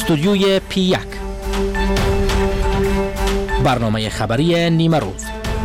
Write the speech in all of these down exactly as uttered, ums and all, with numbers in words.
استودیوی پی یک، برنامه خبری نیمه روز.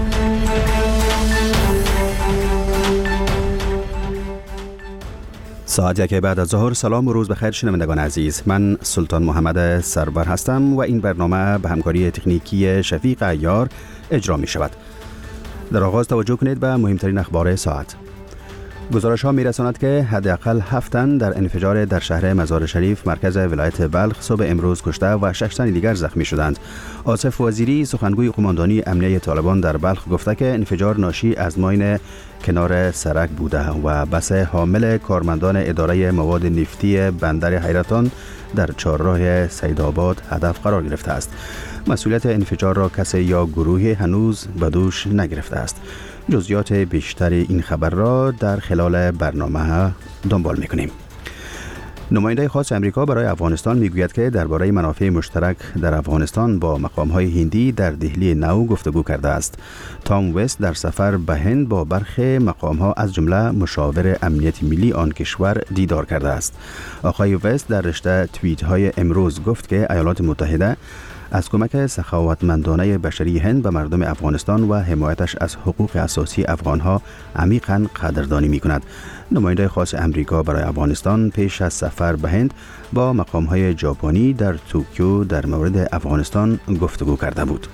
ساعت یک بعد از ظهر. سلام و روز بخیر شنوندگان عزیز، من سلطان محمد سرور هستم و این برنامه به همکاری تکنیکی شفیق عیار اجرا می شود. در آغاز توجه کنید به مهمترین اخبار ساعت. گزارش ها می رساند که حداقل هفت تن در انفجار در شهر مزار شریف مرکز ولایت بلخ صبح امروز کشته و شش تن دیگر زخمی شدند. آصف وزیری سخنگوی قماندانی امنیه طالبان در بلخ گفته که انفجار ناشی از ماین کنار سرک بوده و بس حامل کارمندان اداره مواد نفتی بندر حیرتان در چهارراه سیدآباد هدف قرار گرفته است. مسئولیت انفجار را کسی یا گروهی هنوز به دوش نگرفته است. جزئیات بیشتر این خبر را در خلال برنامه دنبال می‌کنیم. نماینده خاص امریکا برای افغانستان میگوید که درباره منافع مشترک در افغانستان با مقام‌های هندی در دهلی نو گفتگو کرده است. تام وست در سفر به هند با برخی مقام‌ها از جمله مشاور امنیت ملی آن کشور دیدار کرده است. آقای وست در رشته توییت‌های امروز گفت که ایالات متحده از کمک سخاوتمندانه بشری هند به مردم افغانستان و حمایتش از حقوق اساسی افغانها عمیقاً قدردانی می‌کند. نماینده خاص امریکا برای افغانستان پیش از سفر به هند با مقام‌های ژاپنی در توکیو در مورد افغانستان گفتگو کرده بود.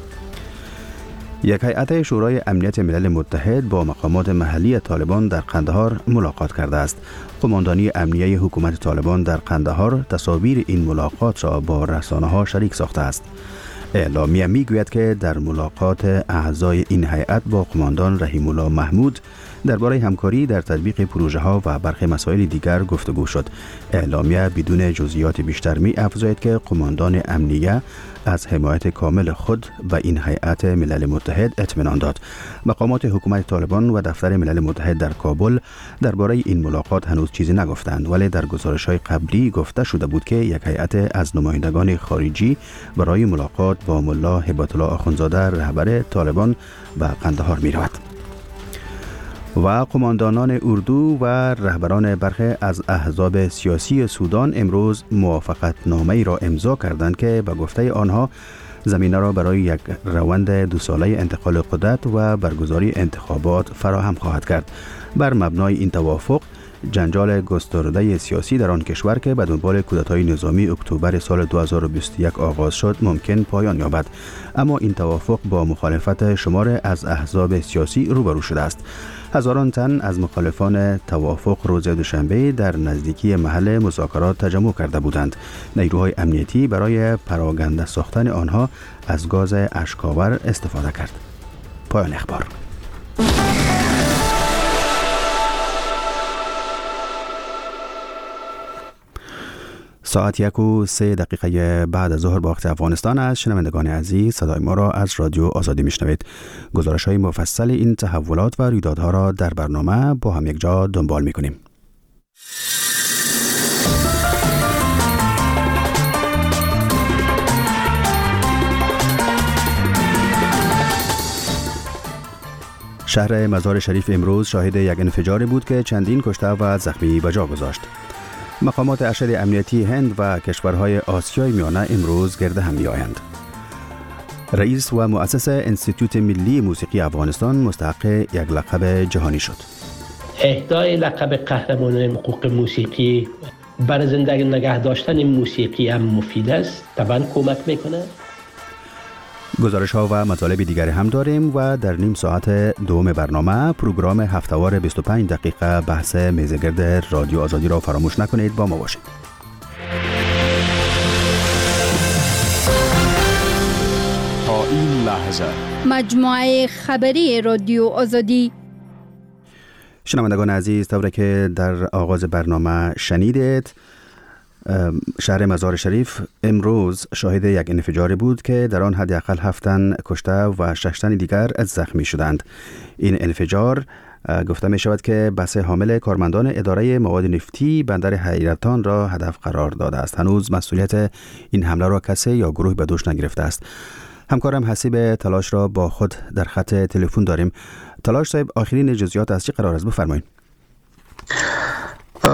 یک هیئت شورای امنیت ملل متحد با مقامات محلی طالبان در قندهار ملاقات کرده است. قماندانی امنیه حکومت طالبان در قندهار تصاویر این ملاقات را با رسانه‌ها شریک ساخته است. اعلامیه میگوید که در ملاقات اعضای این هیئت با قماندان رحیم الله محمود درباره همکاری در تطبیق پروژه ها و برخی مسائل دیگر گفتگو شد. اعلامیه بدون جزئیات بیشتر می افزاید که قماندان امنیه از حمایت کامل خود و این هیئت ملل متحد اطمینان داد. مقامات حکومت طالبان و دفتر ملل متحد در کابل درباره این ملاقات هنوز چیزی نگفتند، ولی در گزارش‌های قبلی گفته شده بود که یک هیئت از نمایندگان خارجی برای ملاقات با ملا هبت الله آخوندزاده رهبر طالبان به قندهار می‌رود. و قماندانان اردو و رهبران برخی از احزاب سیاسی سودان امروز موافقتنامه‌ای را امضا کردند که به گفته آنها زمینه را برای یک روند دو ساله انتقال قدرت و برگزاری انتخابات فراهم خواهد کرد. بر مبنای این توافق جنجال گسترده سیاسی در آن کشور که به دنبال کودتای نظامی اکتبر سال دو هزار و بیست و یک آغاز شد ممکن پایان یابد، اما این توافق با مخالفت شمار از احزاب سیاسی روبرو شده است. هزاران تن از مخالفان توافق روز دوشنبه در نزدیکی محل مذاکرات تجمع کرده بودند. نیروهای امنیتی برای پراگنده ساختن آنها از گاز اشک‌آور استفاده کرد. پایان اخبار. ساعت یک و سه دقیقه بعد از ظهر با وقت افغانستان است. شنوندگان عزیز، صدای ما را از رادیو آزادی میشنوید. گزارش های مفصل این تحولات و رویدادها را در برنامه با هم یک جا دنبال میکنیم. شهر مزار شریف امروز شاهد یک انفجاری بود که چندین کشته و زخمی به جا گذاشت. مقامات ارشد امنیتی هند و کشورهای آسیای میانه امروز گرد هم می‌آیند. رئیس و مؤسس انستیتوت ملی موسیقی افغانستان مستحق یک لقب جهانی شد. اهدای لقب قهرمان حقوق موسیقی برای زندگی نگه داشتن موسیقی هم مفید است، طبعا کمک میکنه. گزارش ها و مطالب دیگری هم داریم و در نیم ساعت دوم برنامه پروگرام هفته‌وار بیست و پنج دقیقه بحث میزگرد رادیو آزادی را فراموش نکنید. با ما باشید. تا این لحظه مجموعه خبری رادیو آزادی. شنوندگان عزیز، طوری که در آغاز برنامه شنیدید، شهر مزار شریف امروز شاهد یک انفجاری بود که در آن حداقل هفت تن کشته و شش تن دیگر زخمی شدند. این انفجار گفته می شود که بس حامل کارمندان اداره مواد نفتی بندر حیرتان را هدف قرار داده است. هنوز مسئولیت این حمله را کسی یا گروه به دوش نگرفته است. همکارم حسیب تلاش را با خود در خط تلفن داریم. تلاش صاحب، آخرین جزئیات از چه قرار است؟ بفرمایید.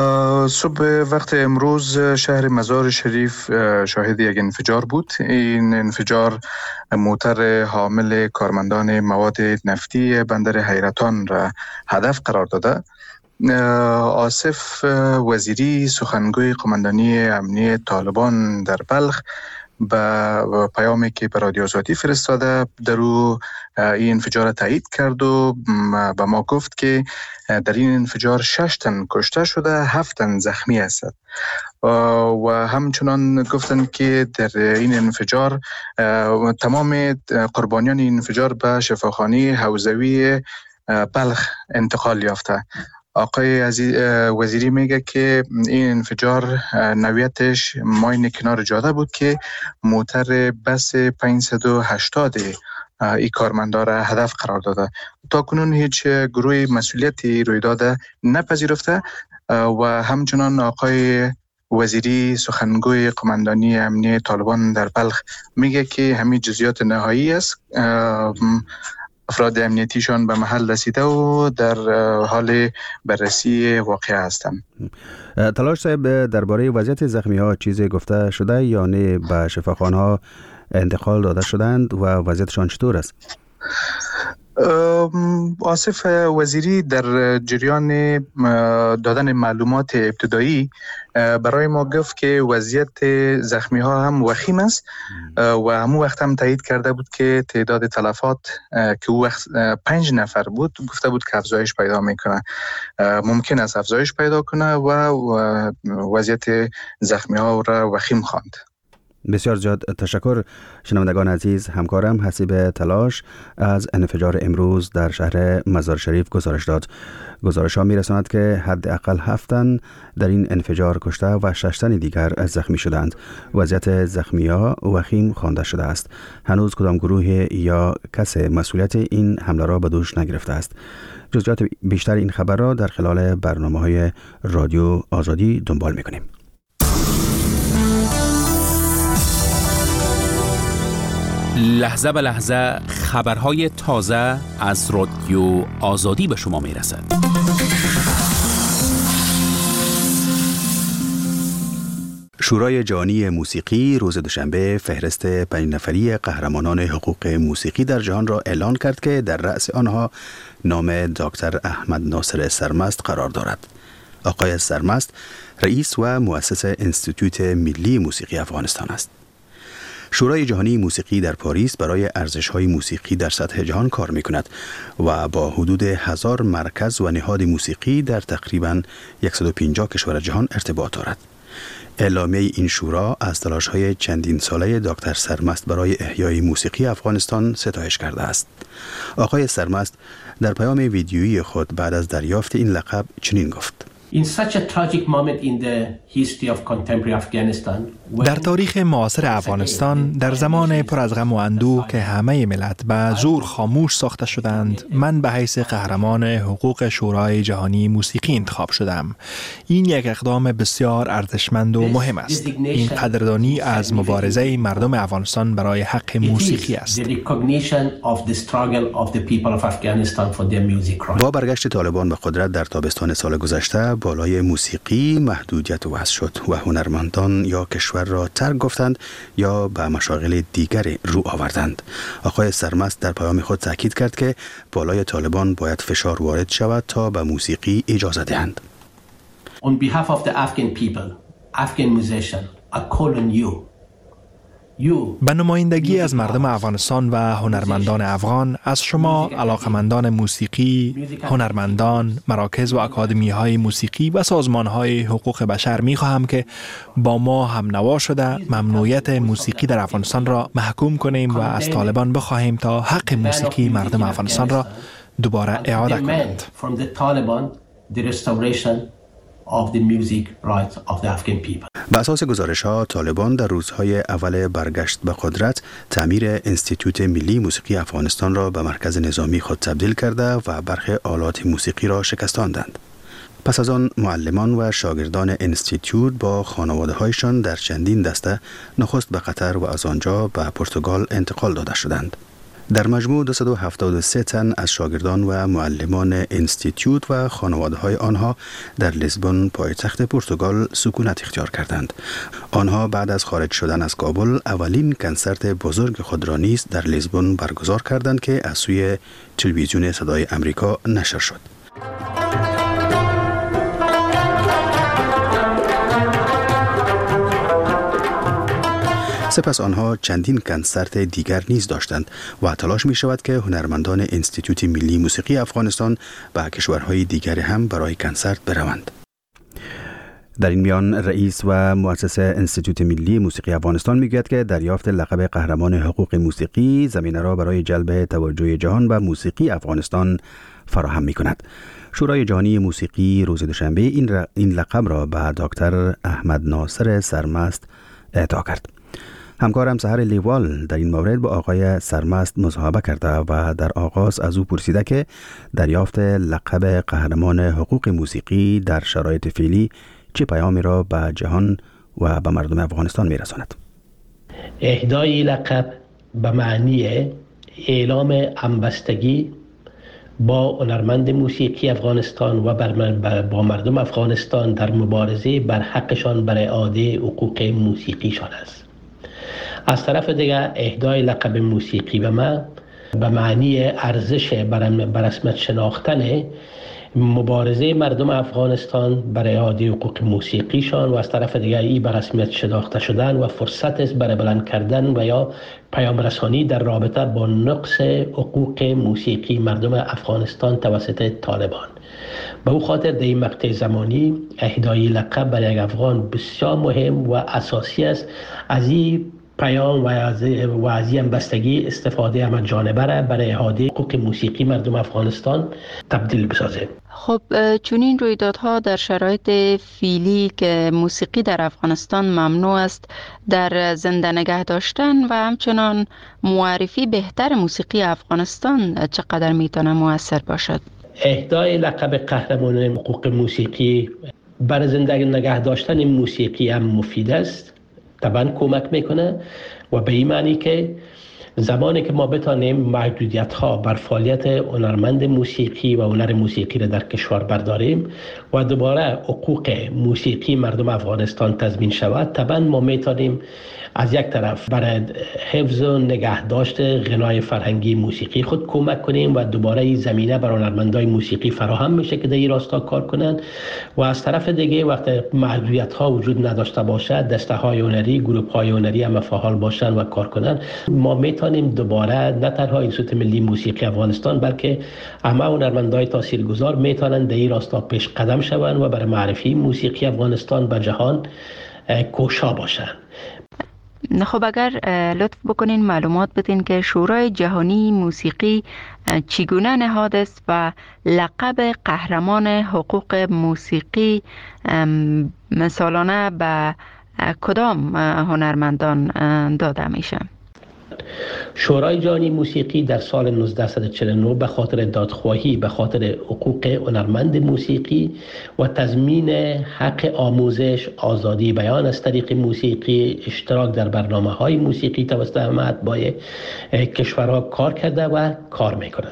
صبح وقت امروز شهر مزار شریف شاهد یک انفجار بود. این انفجار موتر حامل کارمندان مواد نفتی بندر حیرتان را هدف قرار داده. آصف وزیری سخنگوی قماندانی امنیه طالبان در بلخ با پیامی که به رادیو آزادی فرستاده در او این انفجار تایید کرد و به ما گفت که در این انفجار شش تن کشته شده، هفت تن زخمی است و همچنان گفتند که در این انفجار تمام قربانیان این انفجار به شفاخانه حوزوی بلخ انتقال یافته. آقای عزیز وزیری میگه که این انفجار نوعیتش ماین کنار جاده بود که موتر بس پانصد و هشتاد ای کارمندان را هدف قرار داده. تا کنون هیچ گروه مسئولیتی رویداد نپذیرفته و همچنان آقای وزیری سخنگوی قماندانی امنیه طالبان در بلخ میگه که همین جزئیات نهایی است. افراد امنیتیشان به محل رسیده و در حال بررسی واقعه هستند. تلاش صاحب، درباره وضعیت زخمی ها چیزی گفته شده یا نه؟ به شفاخانه ها انتقال داده شدند و وضعیتشان چطور است؟ آصف وزیری در جریان دادن معلومات ابتدایی برای ما گفت که وضعیت زخمی ها هم وخیم است و همون وقت هم تایید کرده بود که تعداد تلفات که او وقت پنج نفر بود گفته بود که افزایش پیدا میکنه، ممکن است افزایش پیدا کنه و وضعیت زخمی ها را وخیم خواند. بسیار زیاد تشکر. شنوندگان عزیز، همکارم حسیب تلاش از انفجار امروز در شهر مزار شریف گزارش داد. گزارش ها می رساند که حداقل هفت تن در این انفجار کشته و شش تن دیگر زخمی شدند. وضعیت زخمی ها وخیم خوانده شده است. هنوز کدام گروه یا کس مسئولیت این حمله را به دوش نگرفته است. جزئیات بیشتر این خبر را در خلال برنامه‌های رادیو آزادی دنبال می کنیم. لحظه به لحظه خبرهای تازه از رادیو آزادی به شما می رسد. شورای جهانی موسیقی روز دوشنبه فهرست پنج نفری قهرمانان حقوق موسیقی در جهان را اعلان کرد که در رأس آنها نام دکتر احمد ناصر سرمست قرار دارد. آقای سرمست رئیس و مؤسس انستیتوت ملی موسیقی افغانستان است. شورای جهانی موسیقی در پاریس برای ارزش‌های موسیقی در سطح جهان کار می‌کند و با حدود هزار مرکز و نهاد موسیقی در تقریباً صد و پنجاه کشور جهان ارتباط دارد. اعلامیه این شورا از تلاش‌های چندین ساله دکتر سرمست برای احیای موسیقی افغانستان ستایش کرده است. آقای سرمست در پیام ویدیویی خود بعد از دریافت این لقب چنین گفت: In such a tragic moment in the history of contemporary Afghanistan, در تاریخ معاصر افغانستان، در زمان پر از غم و اندوه که همه ملت به زور خاموش ساخته شدند، من به حیث قهرمان حقوق شورای جهانی موسیقی انتخاب شدم. این یک اقدام بسیار ارزشمند و مهم است. این قدردانی از مبارزه مردم افغانستان برای حق موسیقی است. با برگشت طالبان به قدرت در تابستان سال گذشته، بالای موسیقی محدودیت وضع شد و هنرمندان یا کشور را ترک گفتند یا به مشاغل دیگر رو آوردند. آقای سرمست در پیام خود تاکید کرد که بالای طالبان باید فشار وارد شود تا به موسیقی اجازه دهند. On behalf of the Afghan people, Afghan musician, I call on you. به نمایندگی از مردم افغانستان و هنرمندان افغان، از شما علاقمندان موسیقی، هنرمندان، مراکز و اکادمی های موسیقی و سازمان های حقوق بشر می خواهم که با ما هم نوا شده ممنوعیت موسیقی در افغانستان را محکوم کنیم و از طالبان بخواهیم تا حق موسیقی مردم افغانستان را دوباره اعاده کنند. of the music rights of the Afghan people. به اساس گزارش‌ها، طالبان در روزهای اول برگشت به قدرت تعمیر انستیتوت ملی موسیقی افغانستان را به مرکز نظامی خود تبدیل کرده و برخی آلات موسیقی را شکستاندند. پس از آن معلمان و شاگردان انستیتوت با خانواده‌هایشان در چندین دسته نخست به قطر و از آنجا به پرتغال انتقال داده شدند. در مجموع دویست و هفتاد و سه تن از شاگردان و معلمان انستیتیوت و خانواده‌های آنها در لیسبون پایتخت پرتغال سکونت اختیار کردند. آنها بعد از خارج شدن از کابل اولین کنسرت بزرگ خود را نیز در لیسبون برگزار کردند که از سوی تلویزیون صدای امریکا نشر شد. سپس آنها چندین کنسرت دیگر نیز داشتند و تلاش می شود که هنرمندان انستیتوت ملی موسیقی افغانستان به کشورهای دیگر هم برای کنسرت بروند. در این میان رئیس و مؤسس انستیتوت ملی موسیقی افغانستان میگوید که دریافت لقب قهرمان حقوق موسیقی زمینه را برای جلب توجه جهان به موسیقی افغانستان فراهم می کند. شورای جهانی موسیقی روز دوشنبه این, این لقب را به دکتر احمد ناصر سرمست اعطا کرد. همکارم سحر لیوال در این مورد با آقای سرمست مصاحبه کرده و در آغاز از او پرسیده که دریافت لقب قهرمان حقوق موسیقی در شرایط فعلی چه پیامی را به جهان و به مردم افغانستان می‌رساند. اهدای لقب به معنی اعلام همبستگی با هنرمند موسیقی افغانستان و با مردم افغانستان در مبارزه بر حقشان برای اعاده حقوق موسیقیشان است. از طرف دیگر اهدای لقب موسیقی به من به معنی ارزش بر رسمیت شناختن مبارزه مردم افغانستان برای اعاده حقوق موسیقیشان و از طرف دیگر ای بر رسمیت شناخته شدن و فرصت است برای بلند کردن و یا پیام رسانی در رابطه با نقص حقوق موسیقی مردم افغانستان توسط طالبان. به او خاطر در این مقطع زمانی اهدای لقب برای یک افغان بسیار مهم و اساسی است. از این پیام و از و از این بستگی استفاده همه جانبه را برای اعاده حقوق موسیقی مردم افغانستان تبدیل بسازه. خب چون این رویدادها در شرایط فعلی که موسیقی در افغانستان ممنوع است در زنده نگه داشتن و همچنان معرفی بهتر موسیقی افغانستان چقدر میتونه مؤثر باشد؟ اهدای لقب قهرمان حقوق موسیقی بر زنده نگه داشتن موسیقی هم مفید است. طبعا کمک میکنه و به این معنی که زمانی که ما بتانیم محدودیت ها بر فعالیت هنرمند موسیقی و هنر موسیقی را در کشور برداریم و دوباره حقوق موسیقی مردم افغانستان تضمین شود، طبعا ما میتونیم از یک طرف برای حفظ و نگهداشت غنای فرهنگی موسیقی خود کمک کنیم و دوباره این زمینه بر هنرمندای موسیقی فراهم میشه که در این راستا کار کنند و از طرف دیگه وقتی محدودیت ها وجود نداشته باشد دسته های هنری، گروه های هنری هم فعال باشن و کار کنند، ما میتونیم دوباره نه تنها انستیتوت ملی موسیقی افغانستان بلکه همه هنرمندای تاثیرگذار میتونن در این راستا پیش قدم شوند و برای معرفی موسیقی افغانستان به جهان کوشا باشند. خب اگر لطف بکنین معلومات بدین که شورای جهانی موسیقی چگونه نهاد است و لقب قهرمان حقوق موسیقی سالانه به کدام هنرمندان داده میشه؟ شورای جهانی موسیقی در سال نوزده و چهل و نه به خاطر دادخواهی به خاطر حقوق هنرمند موسیقی و تضمین حق آموزش، آزادی بیان از طریق موسیقی، اشتراک در برنامه‌های موسیقی توسط همه اتباع کشورها کار کرده و کار میکنه.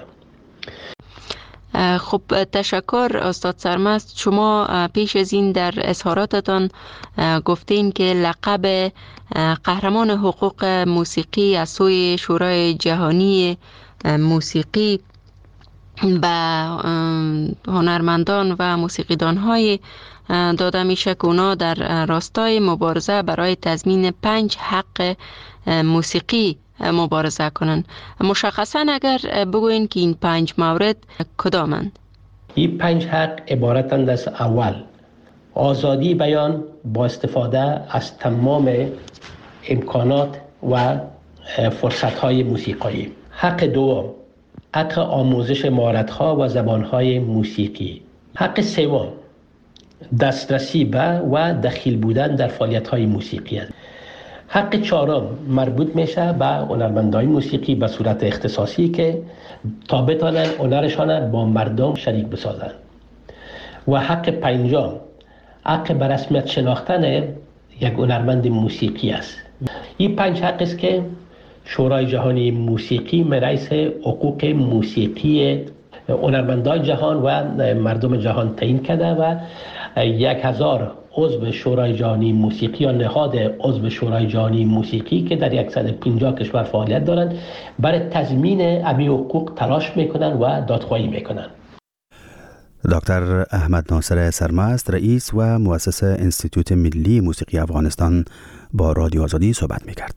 خب تشکر استاد سرمست. شما پیش از این در اظهاراتتان گفتین که لقب قهرمان حقوق موسیقی از سوی شورای جهانی موسیقی به هنرمندان و موسیقیدان‌های داده میشه که اونا در راستای مبارزه برای تضمین پنج حق موسیقی مبارزه کنن. مشخصا اگر بگوین که این پنج مورد کدامند؟ این پنج حق عبارتند از: اول، آزادی بیان با استفاده از تمام امکانات و فرصت‌های موسیقایی. حق دوم، حق آموزش مهارت‌ها و زبان‌های موسیقی. حق سوم، دسترسی به و دخیل بودن در فعالیت‌های موسیقی است. حق چهارم مربوط میشه به هنرمندای موسیقی به صورت اختصاصی که تا بتانن هنرشان با مردم شریک بسازن. و حق پنجم، حق به رسمیت شناختن یک هنرمند موسیقی است. این پنج حق است که شورای جهانی موسیقی رئیس حقوق موسیقی هنرمندان جهان و مردم جهان تعیین کرده و یک هزار عضو شورای جهانی موسیقی یا نهاد عضو شورای جهانی موسیقی که در صد و پنجاه کشور فعالیت دارند برای تضمین امی حقوق تلاش میکنن و دادخواهی میکنن. دکتر احمد ناصر سرمست، رئیس و مؤسس انستیتوت ملی موسیقی افغانستان با رادیو آزادی صحبت میکرد.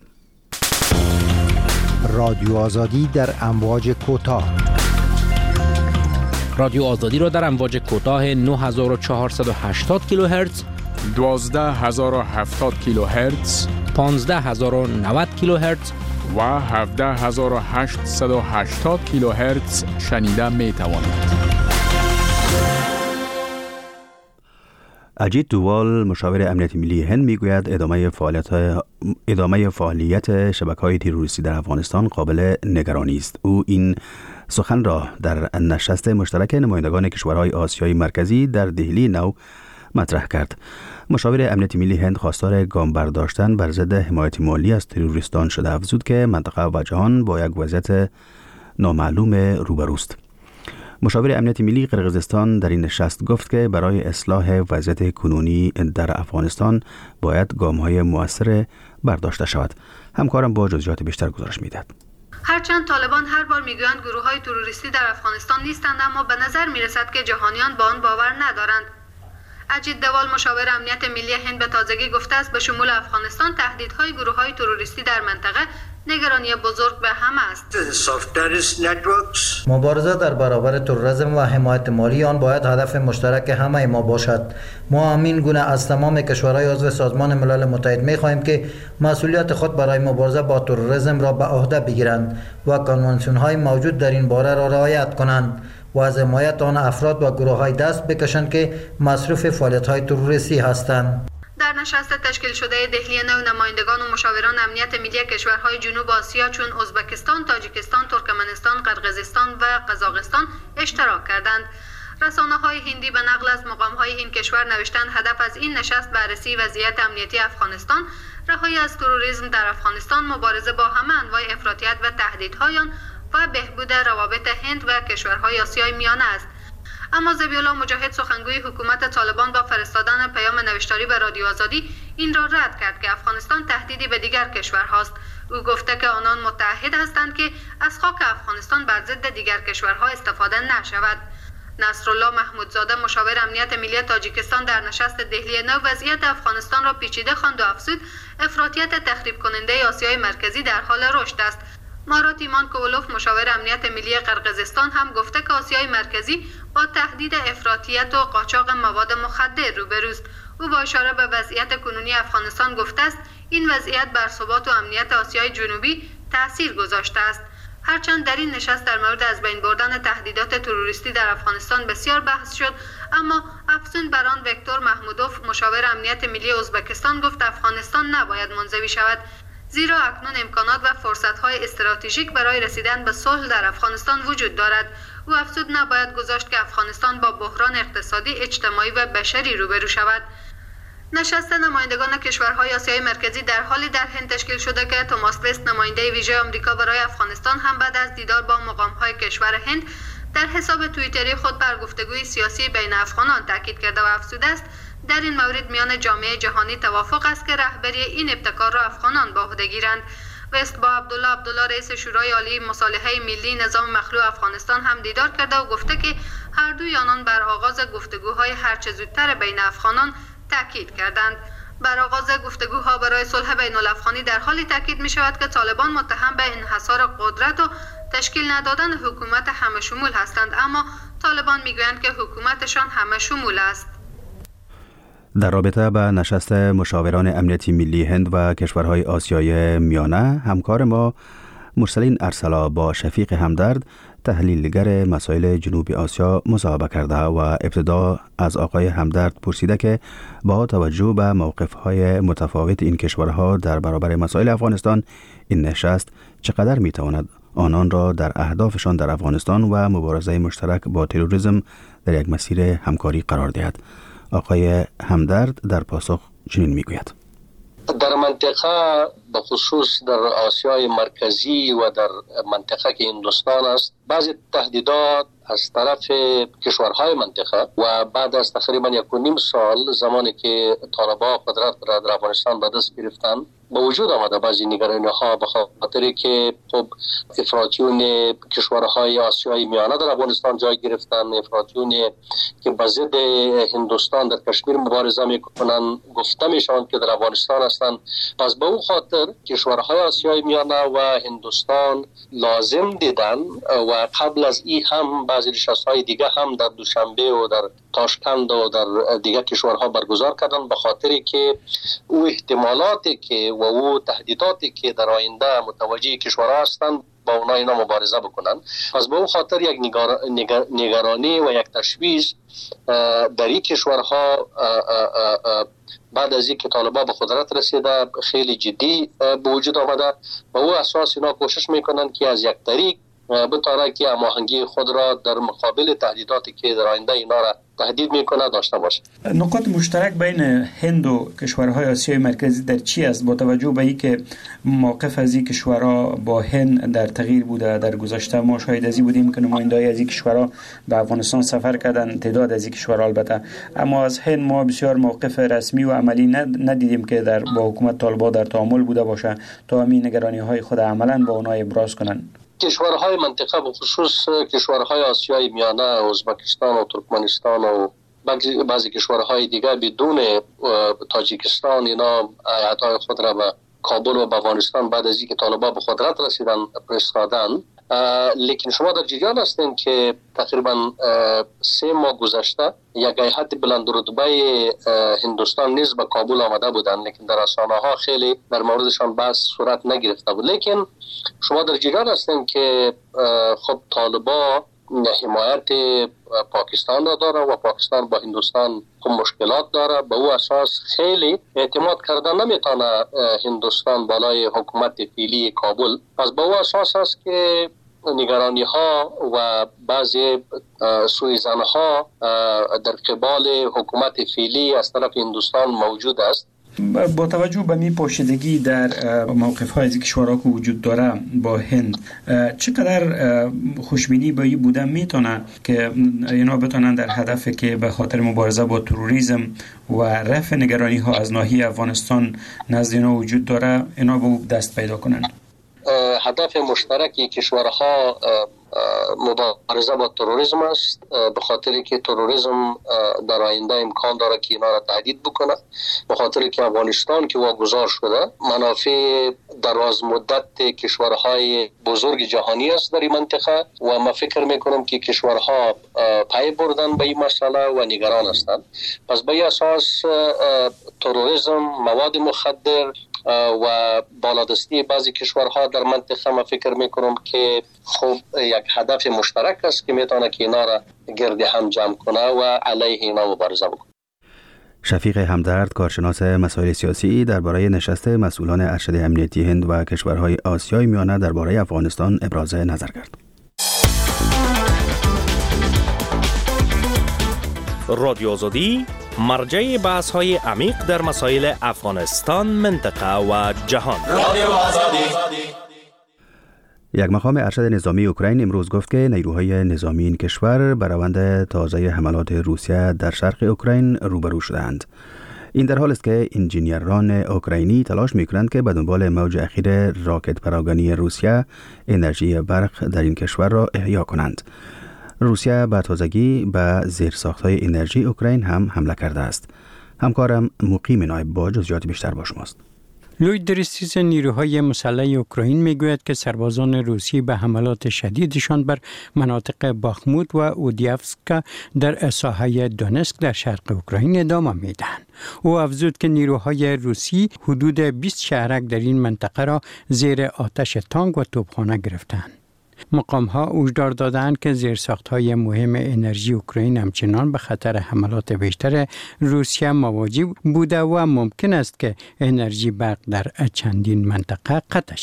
رادیو آزادی در امواج کوتاه. رادیو آزادی را در امواج کوتاه نه هزار و چهارصد و هشتاد کیلوهرتز، دوازده هزار و هفتاد کیلوهرتز، پانزده هزار و نود کیلوهرتز و هفده هزار و هشتصد و هشتاد کیلوهرتز شنیده می توانید. اجیت دووال، مشاور امنیت ملی هند، میگوید ادامه فعالیت ادامه فعالیت شبکه‌های تروریستی در افغانستان قابل نگرانی است. او این سخن را در نشست مشترک نمایندگان کشورهای آسیای مرکزی در دهلی نو مطرح کرد. مشاور امنیت ملی هند خواستار گام برداشتن بر ضد حمایت مالی از تروریستان شده افزود که منطقه و جهان با یک وضعیت نامعلوم روبروست. مشاور امنیت ملی قرقیزستان در این نشست گفت که برای اصلاح وضعیت کنونی در افغانستان باید گام‌های مؤثر برداشته شود. همکارم با جزئیات بیشتر گزارش می‌دهد. هرچند طالبان هر بار میگویند گروه‌های تروریستی در افغانستان نیستند، اما به نظر میرسد که جهانیان با آن باور ندارند. اجیت دووال، مشاور امنیت ملی هند، به تازگی گفته است به شمول افغانستان تهدیدهای گروه‌های تروریستی در منطقه نگرانی بزرگ به همه است. مبارزه در برابر تروریسم و حمایت مالی آن باید هدف مشترک همه ما باشد. ما همین گونه از تمام کشورهای عضو سازمان ملل متحد می‌خواهیم که مسئولیت خود برای مبارزه با تروریسم را به عهده بگیرند و کنوانسیون‌های موجود در این باره را رعایت کنند و از حمایت آن افراد و گروه‌های دست بکشند که مصروف فعالیت‌های تروریستی هستند. در نشست تشکیل شده دهلی نو، نمایندگان و مشاوران امنیت ملی کشورهای جنوب آسیا چون ازبکستان، تاجیکستان، ترکمنستان، قرقیزستان و قزاقستان اشتراک کردند. رسانه‌های هندی به نقل از مقام‌های این کشور نوشتند هدف از این نشست بررسی وضعیت امنیتی افغانستان، رهایی از تروریسم در افغانستان، مبارزه با همه انواع افراطیت و تهدیدهای آن و بهبود روابط هند و کشورهای آسیای میانه است. اما ذبیح الله مجاهد، سخنگوی حکومت طالبان، با فرستادن پیام نوشتاری به رادیو آزادی این را رد کرد که افغانستان تهدیدی به دیگر کشورهاست. او گفته که آنان متحد هستند که از خاک افغانستان بر ضد دیگر کشورها استفاده نشود. نصرالله محمودزاده، مشاور امنیت ملی تاجیکستان، در نشست دهلی نو وضعیت افغانستان را پیچیده خواند و افزود افراطیت تخریب کننده آسیای مرکزی در حال رشد است. مارات ایمان کوولوف، مشاور امنیت ملی قرقیزستان، هم گفته که آسیای مرکزی با تهدید افراطیت و قاچاق مواد مخدر روبروست. او با اشاره به وضعیت کنونی افغانستان گفته است این وضعیت بر ثبات و امنیت آسیای جنوبی تأثیر گذاشته است. هرچند در این نشست در مورد از بین بردن تهدیدات تروریستی در افغانستان بسیار بحث شد، اما افزون بر آن ویکتور محمودوف، مشاور امنیت ملی ازبکستان، گفت افغانستان نباید منزوی شود، زیرا اکنون امکانات و فرصت‌های استراتژیک برای رسیدن به صلح در افغانستان وجود دارد. او افزود نباید گذاشت که افغانستان با بحران اقتصادی، اجتماعی و بشری روبرو شود. نشست نمایندگان کشورهای آسیای مرکزی در حالی در هند تشکیل شده که توماس وست، نماینده ویژه آمریکا برای افغانستان، هم بعد از دیدار با مقام‌های کشور هند در حساب توییتری خود بر گفتگوی سیاسی بین افغانان تاکید کرده و افزوده است در این مورد میان جامعه جهانی توافق است که رهبری این ابتکار را افغانان به عهده گیرند. وست با عبدالله عبدالله، رئیس شورای عالی مصالحه ملی نظام مخلوع افغانستان، هم دیدار کرده و گفته که هر دوی آنان بر آغاز گفتگوهای هرچه زودتر بین افغانان تاکید کردند. بر آغاز گفتگوها برای صلح بین الافغانی در حالی تاکید می شود که طالبان متهم به انحصار قدرت و تشکیل ندادن حکومت همه شمول هستند، اما طالبان می گویند که حکومتشان همه شمول است. در رابطه با نشست مشاوران امنیتی ملی هند و کشورهای آسیای میانه، همکار ما مرسلین ارسلا با شفیق همدرد، تحلیلگر مسائل جنوب آسیا، مصاحبه کرده و ابتدا از آقای همدرد پرسیده که با توجه به موقف‌های متفاوت این کشورها در برابر مسائل افغانستان، این نشست چقدر میتواند آنان را در اهدافشان در افغانستان و مبارزه مشترک با تروریسم در یک مسیر همکاری قرار دهد. آقای همدرد در پاسخ چنین میگوید: در منطقه به خصوص در آسیای مرکزی و در منطقه که هندوستان است بعضی تهدیدات از طرف کشورهای منطقه و بعد از تقریبا یک و نیم سال زمانی که طالبان قدرت را در افغانستان به دست گرفتن به وجود آمده بعضی نگرانی ها به خاطری که خب افراطیون کشورهای آسیای میانه در افغانستان جای گرفتن، افراطیون که به ضد هندوستان در کشمیر مبارزه میکنن گفته میشوند که در افغانستان هستند. پس به اون خاطر کشورهای آسیای میانه و هندوستان لازم دیدن و قبل از این هم بعضی نشست‌های دیگه هم در دوشنبه و در تاشکند و در دیگه کشورها برگزار کردن به خاطری که او احتمالاتی که و او تهدیداتی که در آینده متوجه کشورها هستند با اونا اینا مبارزه بکنن. پس به اون خاطر یک نگار... نگر... نگرانی و یک تشویش در این کشورها بعد از اینکه طالبان به قدرت رسیده خیلی جدی به وجود آمده و او اساس اینا کوشش میکنن که از یک طریق بتونه که هماهنگی خود را در مقابل تهدیداتی که در آینده اینا را تهدید میکنه داشته باشه. نقاط مشترک بین هند و کشورهای آسیای مرکزی در چی است با توجه به اینکه موقف از این کشورها با هند در تغییر بوده؟ در گذشته ما شاهد از این بودیم که نماینده‌های از این کشورها به افغانستان سفر کردن، تعداد از این کشورها البته، اما از هند ما بسیار موقف رسمی و عملی ندیدیم که در با حکومت طالبان در تعامل بوده باشه تا همین نگرانی‌های خود عملاً با اونها ابراز کنند. کشورهای منطقه به خصوص کشورهای آسیای میانه، ازبکستان و ترکمنستان و بعضی کشورهای دیگه بدون تاجیکستان اینا هیئت‌های خود را به کابل و به افغانستان بعد از اینکه طالبان به قدرت رسیدن فرستادن. لیکن شما در جریان هستین که تقریبا سه ماه گذشته یک هیئت بلند رتبه هندوستان نیز به کابل آمده بودند، لیکن در رسانه ها خیلی در موردشان بحث صورت نگرفته بود. لیکن شما در جریان هستین که خب طالبان حمایت پاکستان را داره و پاکستان با هندوستان خب مشکلات داره. به او اساس خیلی اعتماد کردن نمیتونه هندوستان بالای حکومت فعلی کابل. پس به او اساس است که نگرانی ها و بعضی سوءظن ها در قبال حکومت فعلی از طرف هندوستان موجود است. با توجه به می پوشیدگی در موقف های از کشورها که وجود داره با هند، چقدر خوشبینی به این بوده میتونه که اینا بتونن در هدفی که به خاطر مبارزه با تروریسم و رفع نگرانی ها از ناحیه افغانستان نزد اینا وجود داره اینا به دست پیدا کنن؟ هدف مشترک کشورها مبارزه با تروریسم است، به خاطری که تروریسم در آینده امکان داره که اینا را تهدید بکنه، به خاطری که افغانستان که واگذار شده منافع دراز مدت کشورهای بزرگ جهانی است در این منطقه و من فکر میکنم که کشورها پای بردن به این مسئله و نگران هستند. پس به این اساس تروریسم، مواد مخدر و بالادستی بعضی کشورها در منطقه من فکر میکنم که خب یک هدف مشترک است که میتونه که اینا را گرد هم جمع کنه و علیه اینا مبارزه بکنه. شفیق همدرد، کارشناس مسائل سیاسی، درباره نشست مسئولان ارشد امنیتی هند و کشورهای آسیای میانه درباره افغانستان ابراز نظر کرد. رادیو آزادی مرجع بحث های عمیق در مسائل افغانستان، منطقه و جهان. رادیو آزادی. یک مقام ارشد نظامی اوکراین امروز گفت که نیروهای نظامی این کشور بر روند تازه حملات روسیه در شرق اوکراین روبرو شدند. این در حال است که انجینیران اوکراینی تلاش می‌کنند که به دنبال موج اخیر راکت پراگانی روسیه انرژی برق در این کشور را احیا کنند. روسیه به تازگی به زیرساخت‌های انرژی اوکراین هم حمله کرده است. همکارم مقیم نایب با جزئیات بیشتر با شماست. لوید درستیس نیروهای مسلح اوکراین میگوید که سربازان روسی به حملات شدیدشان بر مناطق باخموت و اودیفسک در ساحه دونسک در شرق اوکراین ادامه میدهند. او افزود که نیروهای روسی حدود بیست شهرک در این منطقه را زیر آتش تانک و توپخانه گرفتند. مقام ها هشدار دادند که زیرساخت‌های مهم انرژی اوکراین همچنان به خطر حملات بیشتر روسیه مواجه بوده و ممکن است که انرژی برق در چندین منطقه قطع شود.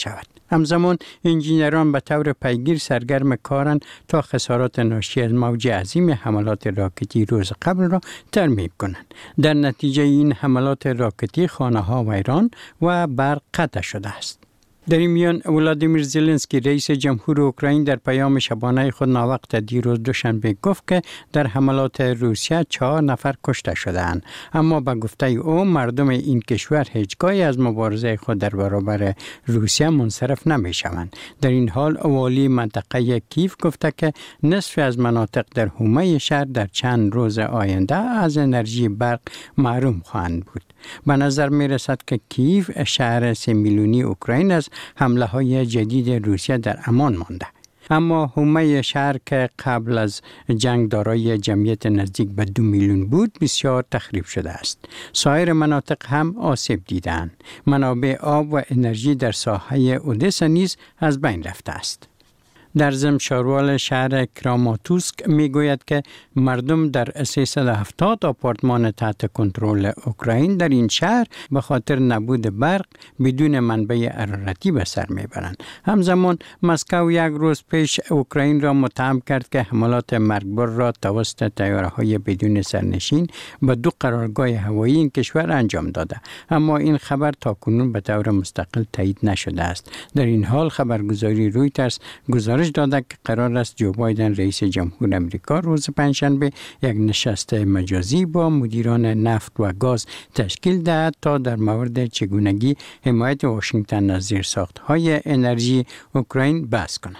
همزمان انجینران به طور پیگیر سرگرم کارند تا خسارات ناشی از موج عظیم حملات راکتی روز قبل را ترمیم کنند. در نتیجه این حملات راکتی خانه‌ها ویران و برق قطع شده است. در این میان ولادیمیر زلنسکی رئیس جمهور اوکراین در پیام شبانه خود ناوقت دیروز دوشنبه گفت که در حملات روسیه چهار نفر کشته شدند، اما به گفته او مردم این کشور هیچگاهی از مبارزه خود در برابر روسیه منصرف نمی شوند. در این حال والی منطقه کیف گفته که نصف از مناطق در حومه شهر در چند روز آینده از انرژی برق محروم خواهند بود. به نظر می رسد که کیف شهر سه میلیونی اوکراین از حمله های جدید روسیه در امان مانده. اما حومه شهر که قبل از جنگ دارای جمعیت نزدیک به دو میلیون بود بسیار تخریب شده است. سایر مناطق هم آسیب دیدند. منابع آب و انرژی در ساحه اودسا نیز از بین رفته است. در ضمن شاروال شهر کراماتوسک می گوید که مردم در سیصد و هفتاد آپارتمان تحت کنترل اوکراین در این شهر به خاطر نبود برق بدون منبع حرارتی به سر می برند. همزمان مسکو یک روز پیش اوکراین را متهم کرد که حملات مرگبار را توسط طیاره‌های بدون سرنشین به دو قرارگاه هوایی این کشور انجام داده، اما این خبر تاکنون به طور مستقل تایید نشده است. در این حال خبرگزاری رویترز گزارش داده که قرار است جو بایدن رئیس جمهور امریکا روز پنجشنبه یک نشست مجازی با مدیران نفت و گاز تشکیل دهد تا در مورد چگونگی حمایت واشنگتن از زیرساخت‌های انرژی اوکراین بحث کند.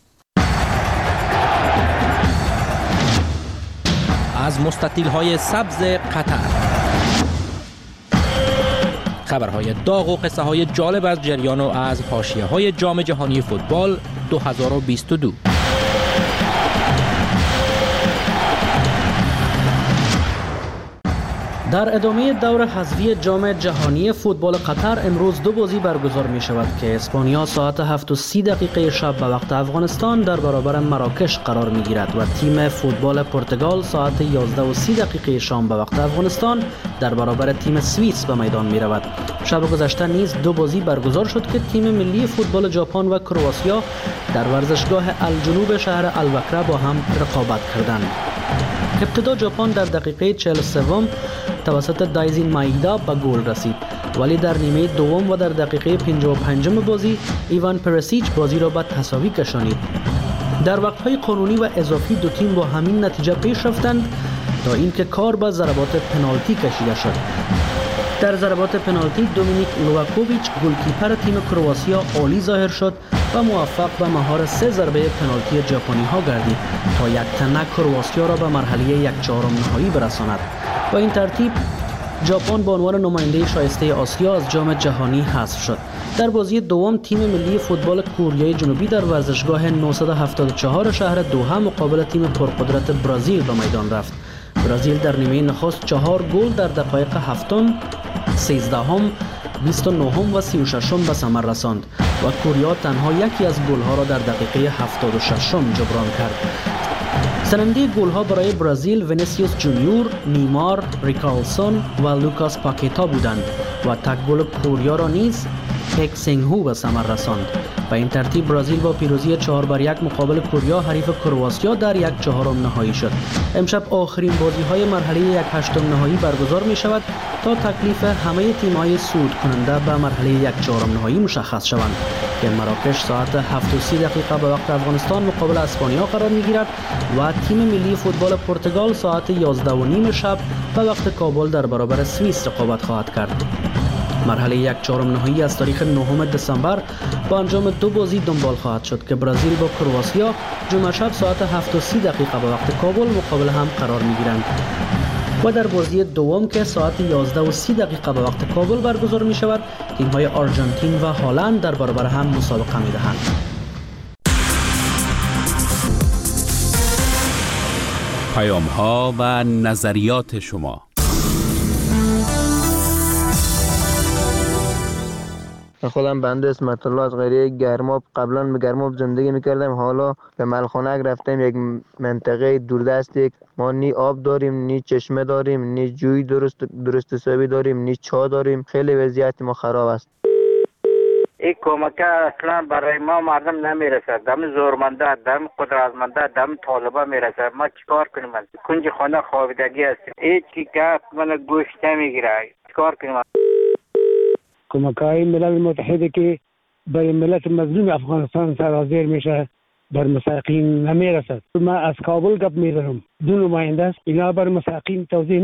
از مستطیل‌های سبز قطر، خبرهای داغ و قصه های جالب از جریان و از حاشیه های جام جهانی فوتبال دو هزار و بیست و دو. در ادامه دور حذفی جام جهانی فوتبال قطر امروز دو بازی برگزار می شود که اسپانیا ساعت هفت و سی دقیقه شب به وقت افغانستان در برابر مراکش قرار می گیرد و تیم فوتبال پرتغال ساعت یازده و سی دقیقه شام به وقت افغانستان در برابر تیم سوئیس به میدان می رود. شب گذشته نیز دو بازی برگزار شد که تیم ملی فوتبال ژاپن و کرواتیا در ورزشگاه الجنوب شهر الوکره با هم رقابت کردند. ابتدا ژاپن در دقیقه چهل و سه توسط دایزین مایدا به گل رسید، ولی در نیمه دوم و در دقیقه پنجاه و پنج بازی ایوان پرسیچ بازی را به تساوی کشانید. در وقت‌های قانونی و اضافی دو تیم با همین نتیجه پیش رفتند تا اینکه کار به ضربات پنالتی کشیده شد. در ضربات پنالتی دومینیک لوواکوویچ گلکیپر تیم کرواتیا عالی ظاهر شد و موفق به مهار سه ضربه پنالتی ژاپنی ها گردید تا یک تنه کرواتیا را به مرحله یک چهارم نهایی برساند. با این ترتیب ژاپن به عنوان نماینده شایسته آسیا از جام جهانی حذف شد. در بازی دوم تیم ملی فوتبال کره جنوبی در ورزشگاه نهصد و هفتاد و چهار شهر دوحه مقابل تیم پرقدرت برزیل به میدان رفت. برزیل در نیمه نخست چهار گل در دقایق هفتم، سیزدهم، بیست و نهم و سی و ششم به ثمر رساند و کره تنها یکی از گل‌ها را در دقیقه هفتاد و ششم جبران کرد. سننده گل‌ها برای برزیل وینیسیوس جونیور، نیمار، ریکارلسون و لوکاس پاکیتا بودند و تک گل کره را نیز پک سینگهو به ثمر رساند. به این ترتیب برزیل با پیروزی چهار بر یک مقابل کره حریف کرواتیا در یک چهارم نهایی شد. امشب آخرین بازی‌های مرحله یک هشتم نهایی برگزار می شود تا تکلیف همه تیم‌های صعود کننده به مرحله یک چهارم نهایی مشخص شوند که مراکش ساعت هفت و سی دقیقه به وقت افغانستان مقابل اسپانیا قرار می‌گیرد و تیم ملی فوتبال پرتغال ساعت یازده و نیم شب به وقت کابل در برابر سوئیس رقابت خواهد کرد. مرحله یک چهارم نهایی از تاریخ نهم دسامبر با انجام دو بازی دنبال خواهد شد که برزیل با کرواتیا جمعه شب ساعت هفت و سی دقیقه به وقت کابل مقابل هم قرار می‌گیرند و در بازی دوم که ساعت یازده و سی دقیقه به وقت کابل برگزار می شود تیم‌های آرژانتین و هلند در برابر هم مسابقه می‌دهند. پیام‌ها و نظریات شما. خودم بنده اسمت الله از قریه گرماب، قبلا به گرماب زندگی میکردم، حالا به ملخانک رفتم، یک منطقه دوردست. یک ما نی آب داریم، نی چشمه داریم، نی جوی درست درست حسابی داریم، نی چا داریم. خیلی وضعیت ما خراب است. این کمک اصلا برای ما مردم نمیرسد. دم زورمنده، دم قدرتمنده، دم طالبا میرسد. ما چیکار کنیم؟ کنج خانه خوابیدگی هستیم. هیچ کی که من گوشت نمیگیره. چیکار کنیم؟ کمک‌های ملل متحد که برای ملت مظلوم افغانستان سرازیر میشه بر مستقیم نمیرسد. من از کابل گپ میزنم. دو نماینده است. اینا بر مستقیم توضیح